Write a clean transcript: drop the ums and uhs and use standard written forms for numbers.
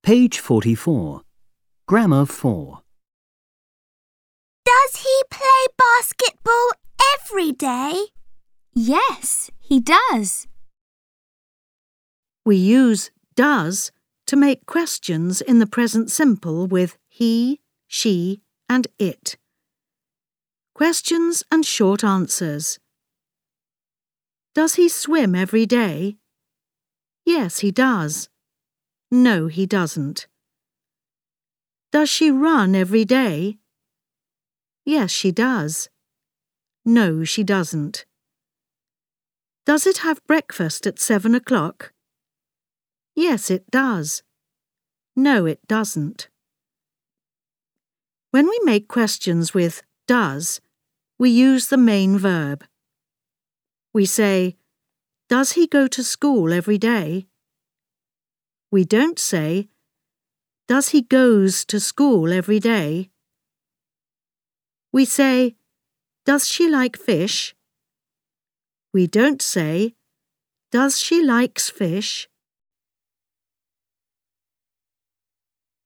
Page 44. Grammar 4. Does he play basketball every day? Yes, he does. We use does to make questions in the present simple with he, she, and it. Questions and short answers. Does he swim every day? Yes, he does. No, he doesn't. Does she run every day? Yes, she does. No, she doesn't. Does it have breakfast at 7 o'clock? Yes, it does. No, it doesn't. When we make questions with does, we use the main verb. We say, does he go to school every day? We don't say, does he goes to school every day? We say, does she like fish? We don't say, does she likes fish?